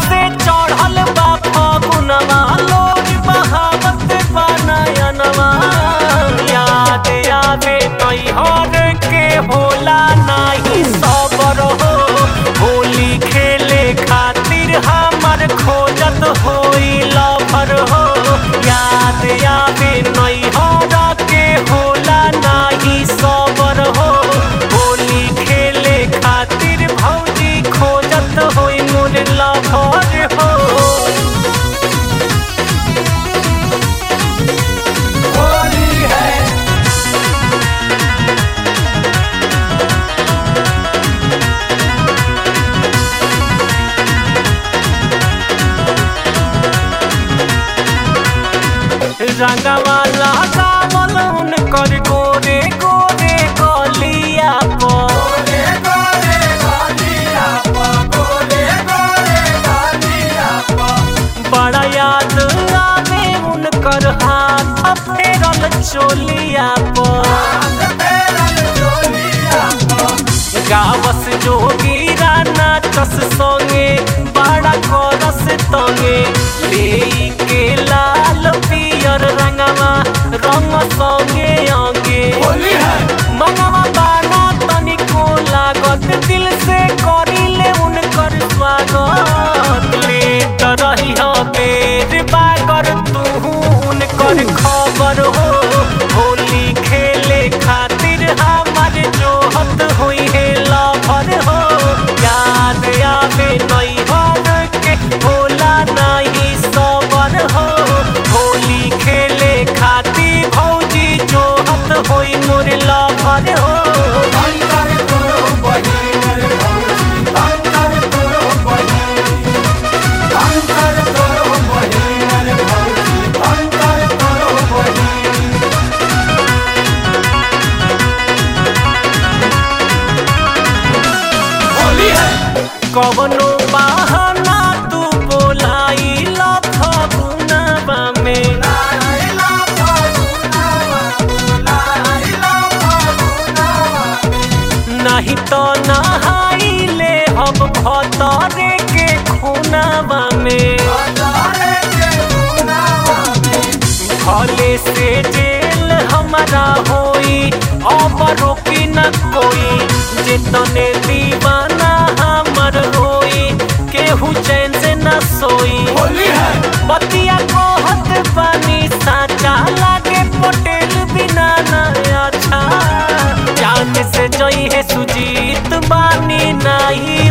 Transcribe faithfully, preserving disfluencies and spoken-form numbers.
से चढ़ल बा फगुनवा लोर बहावत बा नयनवा। याद आवे नैहर के होला नाही सबर हो, होली खेले खातिर हमर खोजत होई लभर हो। याद आवे नैहर के होला नाही सबर हो, होली खेले खातिर भौजी खोजत होई मोर लभर हो। होली है रंगवा लगावल उनकर गोरे गोरे गलिया पर। बड़ा याद आवे उनकर हाथ फेरल चोलिया पर। गावस जोगीरा नाचस संगे बड़ा करस तंगे, ले के लाल पियर रंगवा रंग संगे अंगे। मंगवा बाना तनिको लागत, दिल से करिले उनकर स्वागत। लेत रही बेर बागर तू उनकर खबर हो, होली खेले खातिर हमार जोहत होई है लभर हो। याद आवे नैहर के होला नहीं सबर हो, होली खेले खातिर भौजी जोहत होई मोर लभर हो। कवनो बहाना तू बोलाइला फगुनवा में, नहीं तो नहाइले हम भतरे के खूनवा में। भले से जेल हमारा होई अब रोकी न कोई, जितने दीवाना हमर रोई केहू चैन से न सोई। बतिया कहत बानी साचा लागे पटेल बिना न अच्छा, जान से जई है सुजीत बानी नहीं